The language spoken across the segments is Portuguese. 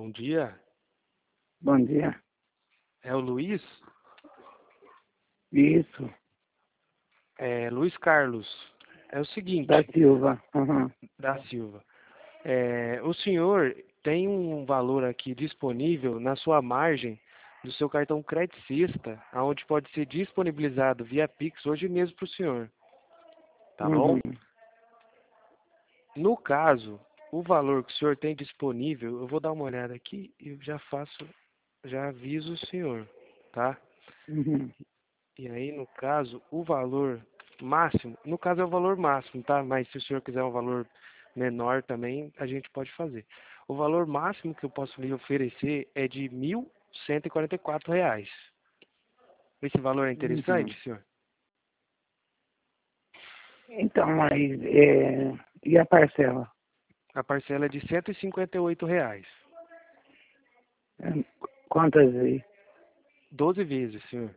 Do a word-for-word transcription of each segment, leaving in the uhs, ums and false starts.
Bom dia. Bom dia. É o Luiz? Isso, É, Luiz Carlos. É o seguinte, da Silva. Uhum. da Silva. É, o senhor tem um valor aqui disponível na sua margem do seu cartão Credicista, aonde pode ser disponibilizado via Pix hoje mesmo para o senhor. Tá bom? Uhum. No caso, o valor que o senhor tem disponível, eu vou dar uma olhada aqui e eu já faço, já aviso o senhor, tá? Uhum. E aí, no caso, o valor máximo, no caso é o valor máximo, tá? Mas se o senhor quiser um valor menor também, a gente pode fazer. O valor máximo que eu posso lhe oferecer é de mil cento e quarenta e quatro reais. Esse valor é Uhum. interessante, senhor? Então, mas é... e a parcela? A parcela é de cento e cinquenta e oito reais. É, quantas vezes? doze vezes, senhor.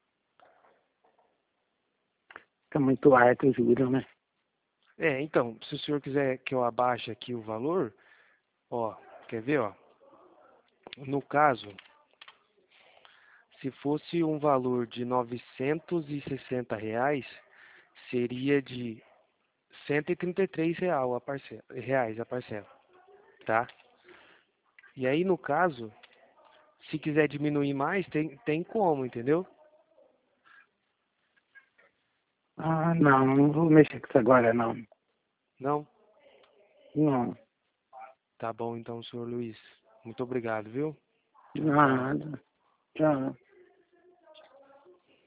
Tá muito alto, eu juro, né? É, então, se o senhor quiser que eu abaixe aqui o valor, ó, quer ver, ó? No caso, se fosse um valor de novecentos e sessenta reais, seria de cento e trinta e três real a parcela, reais a parcela, tá? E aí, no caso, se quiser diminuir mais, tem, tem como, entendeu? Ah, não, não vou mexer com isso agora, não. Não? Não, Tá bom então, senhor Luiz. Muito obrigado, viu? Tchau, tchau. nada. Tchau.